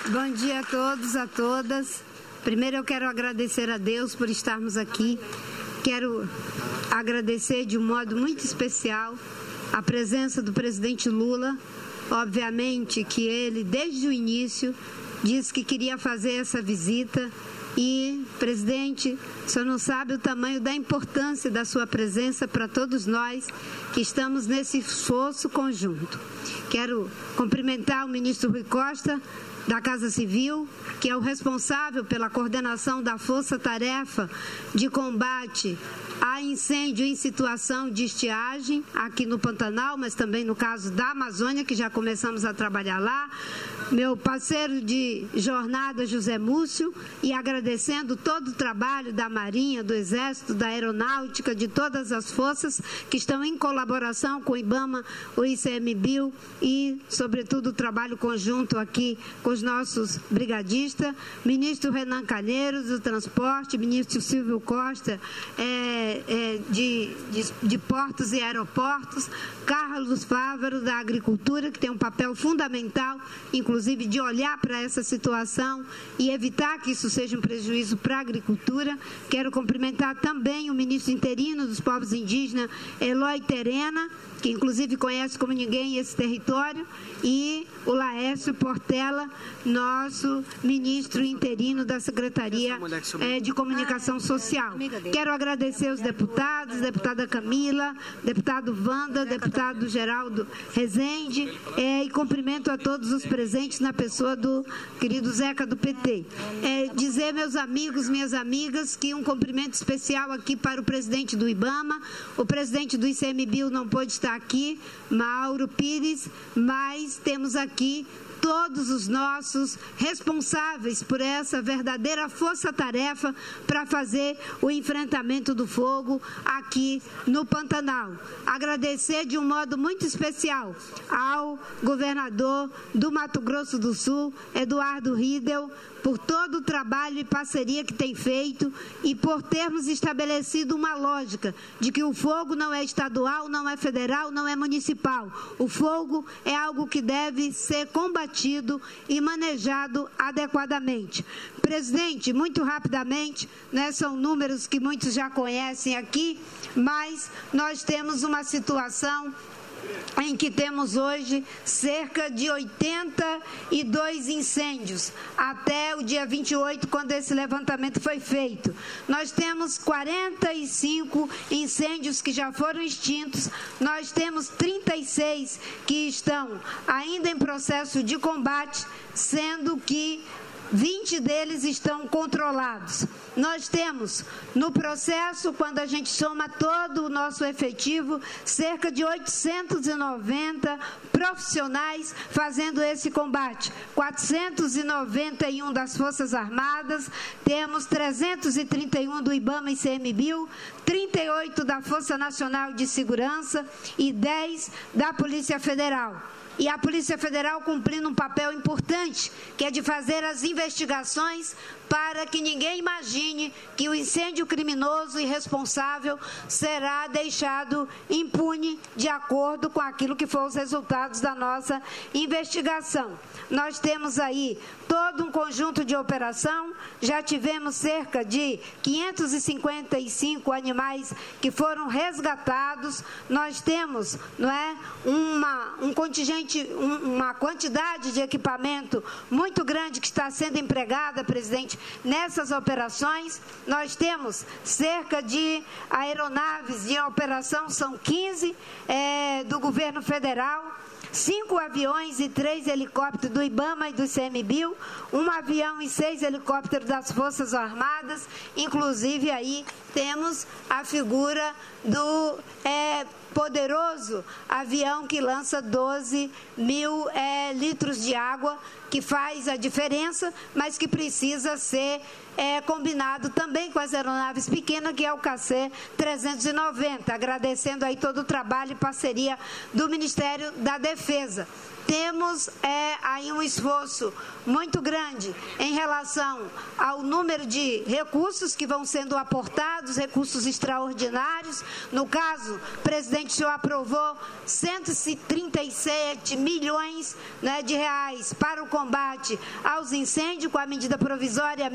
Bom dia a todos, a todas. Primeiro eu quero agradecer a Deus por estarmos aqui. Quero agradecer de um modo muito especial a presença do presidente Lula. Obviamente que ele, desde o início, disse que queria fazer essa visita. E, presidente, o senhor não sabe o tamanho da importância da sua presença para todos nós que estamos nesse esforço conjunto. Quero cumprimentar o ministro Rui Costa, da Casa Civil, que é o responsável pela coordenação da força-tarefa de combate a incêndio em situação de estiagem aqui no Pantanal, mas também no caso da Amazônia, que já começamos a trabalhar lá. Meu parceiro de jornada, José Múcio, e agradecendo todo o trabalho da Marinha, do Exército, da Aeronáutica, de todas as forças que estão em colaboração com o IBAMA, o ICMBio e, sobretudo, o trabalho conjunto aqui com os nossos brigadistas, ministro Renan Calheiros, do Transporte, ministro Silvio Costa, de Portos e Aeroportos, Carlos Fávaro, da Agricultura, que tem um papel fundamental, inclusive de olhar para essa situação e evitar que isso seja um prejuízo para a agricultura. Quero cumprimentar também o ministro interino dos povos indígenas, Eloy Terena, que inclusive conhece como ninguém esse território, e o Laércio Portela, nosso ministro interino da Secretaria de Comunicação Social. Quero agradecer os deputados, deputada Camila, deputado Wanda, deputado Geraldo Rezende, e cumprimento a todos os presentes na pessoa do querido Zeca do PT. Dizer, meus amigos, minhas amigas, que um cumprimento especial aqui para o presidente do IBAMA, o presidente do ICMBio não pôde estar aqui, Mauro Pires, mas temos aqui todos os nossos responsáveis por essa verdadeira força-tarefa para fazer o enfrentamento do fogo aqui no Pantanal. Agradecer de um modo muito especial ao governador do Mato Grosso do Sul, Eduardo Riedel, por todo o trabalho e parceria que tem feito e por termos estabelecido uma lógica de que o fogo não é estadual, não é federal, não é municipal. O fogo é algo que deve ser combatido e manejado adequadamente. Presidente, muito rapidamente, né, são números que muitos já conhecem aqui, mas nós temos uma situação em que temos hoje cerca de 82 incêndios, até o dia 28, quando esse levantamento foi feito. Nós temos 45 incêndios que já foram extintos, nós temos 36 que estão ainda em processo de combate, sendo que 20 deles estão controlados. Nós temos, no processo, quando a gente soma todo o nosso efetivo, cerca de 890 profissionais fazendo esse combate. 491 das Forças Armadas, temos 331 do IBAMA e ICMBio, 38 da Força Nacional de Segurança e 10 da Polícia Federal. E a Polícia Federal cumprindo um papel importante, que é de fazer as investigações para que ninguém imagine que o incêndio criminoso e irresponsável será deixado impune de acordo com aquilo que foram os resultados da nossa investigação. Nós temos aí todo um conjunto de operação, já tivemos cerca de 555 animais que foram resgatados, nós temos, não é, um contingente, uma quantidade de equipamento muito grande que está sendo empregada, presidente, nessas operações. Nós temos cerca de aeronaves de operação, são 15 do governo federal, 5 aviões e 3 helicópteros do IBAMA e do ICMBio, 1 avião e 6 helicópteros das Forças Armadas, inclusive aí temos a figura do poderoso avião que lança 12 mil litros de água, que faz a diferença, mas que precisa ser combinado também com as aeronaves pequenas, que é o KC-390, agradecendo aí todo o trabalho e parceria do Ministério da Defesa. temos aí um esforço muito grande em relação ao número de recursos que vão sendo aportados, recursos extraordinários. No caso, presidente, o senhor aprovou 137 milhões, né, de reais para o combate aos incêndios, com a medida provisória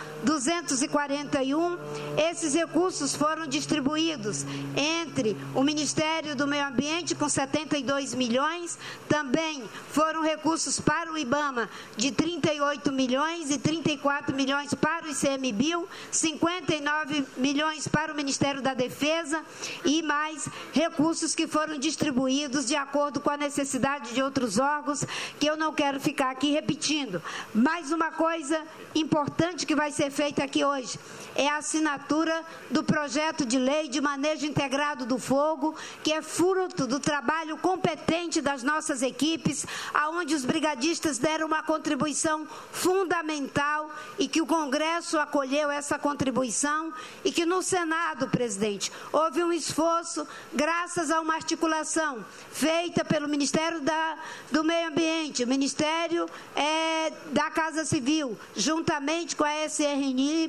1.241. Esses recursos foram distribuídos entre o Ministério do Meio Ambiente, com 72 milhões, também foram recursos para o IBAMA de 38 milhões e 34 milhões para o ICMBio, 59 milhões para o Ministério da Defesa e mais recursos que foram distribuídos de acordo com a necessidade de outros órgãos, que eu não quero ficar aqui repetindo. Mais uma coisa importante que vai ser feita aqui hoje é a assinatura do projeto de lei de manejo integrado do fogo, que é fruto do trabalho competente das nossas equipes, aonde os brigadistas deram uma contribuição fundamental e que o Congresso acolheu essa contribuição e que no Senado, presidente, houve um esforço graças a uma articulação feita pelo Ministério do Meio Ambiente, o Ministério da Casa Civil, juntamente com a SRM,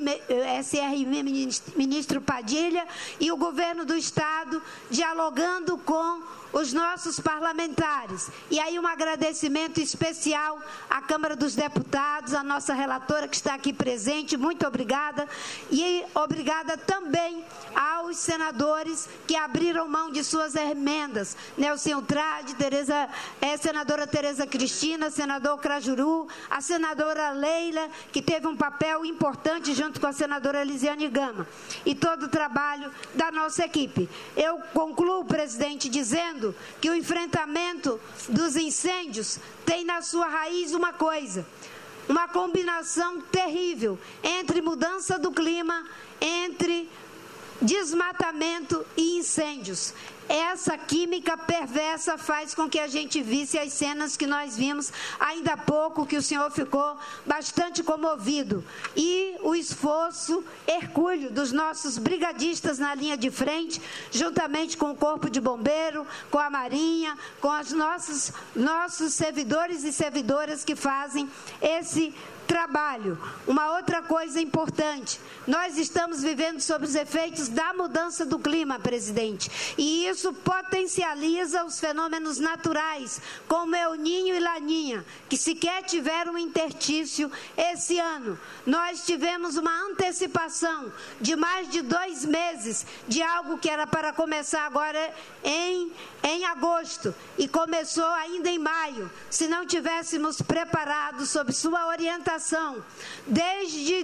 ministro Padilha, e o governo do Estado, dialogando com os nossos parlamentares. E aí um agradecimento especial à Câmara dos Deputados, à nossa relatora que está aqui presente, muito obrigada. E obrigada também aos senadores que abriram mão de suas emendas. Nelson Trade, senadora Tereza Cristina, senador Crajuru, a senadora Leila, que teve um papel importante junto com a senadora Elisiane Gama, e todo o trabalho da nossa equipe. Eu concluo, presidente, dizendo que o enfrentamento dos incêndios tem na sua raiz uma coisa, uma combinação terrível entre mudança do clima, entre desmatamento e incêndios. Essa química perversa faz com que a gente visse as cenas que nós vimos ainda há pouco, que o senhor ficou bastante comovido. E o esforço hercúleo dos nossos brigadistas na linha de frente, juntamente com o Corpo de Bombeiro, com a Marinha, com os nossos servidores e servidoras que fazem esse trabalho. Uma outra coisa importante, nós estamos vivendo sob os efeitos da mudança do clima, presidente, e isso potencializa os fenômenos naturais, como El Niño e Laninha, que sequer tiveram um interstício esse ano. Nós tivemos uma antecipação de mais de 2 meses de algo que era para começar agora em agosto, e começou ainda em maio, se não tivéssemos preparado sob sua orientação, desde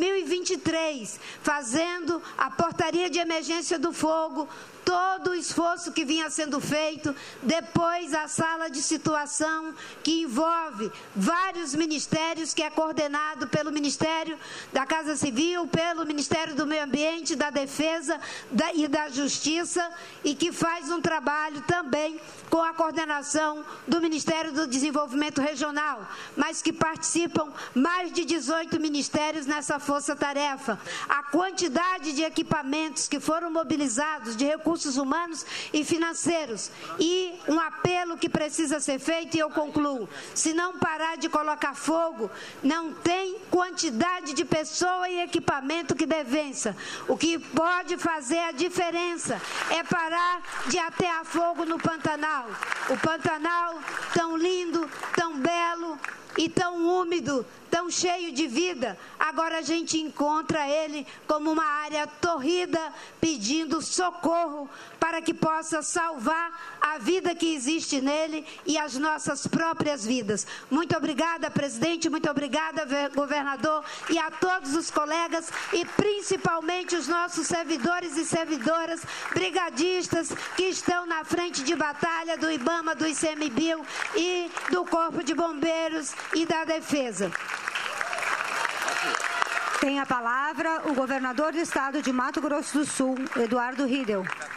2023, fazendo a portaria de emergência do fogo, todo o esforço que vinha sendo feito, depois a sala de situação, que envolve vários ministérios, que é coordenado pelo Ministério da Casa Civil, pelo Ministério do Meio Ambiente, da Defesa e da Justiça, e que faz um trabalho também com a coordenação do Ministério do Desenvolvimento Regional, mas que participam mais de 18 ministérios nessa força-tarefa. A quantidade de equipamentos que foram mobilizados, de recursos humanos e financeiros, e um apelo que precisa ser feito, e eu concluo: se não parar de colocar fogo, não tem quantidade de pessoa e equipamento que dê vença. O que pode fazer a diferença é parar de atear fogo no Pantanal. O Pantanal, tão lindo, tão belo e tão úmido, tão cheio de vida, agora a gente encontra ele como uma área torrida, pedindo socorro para que possa salvar a vida que existe nele e as nossas próprias vidas. Muito obrigada, presidente, muito obrigada, governador, e a todos os colegas, e principalmente os nossos servidores e servidoras, brigadistas que estão na frente de batalha do IBAMA, do ICMBio e do Corpo de Bombeiros e da Defesa. Tem a palavra o governador do estado de Mato Grosso do Sul, Eduardo Riedel.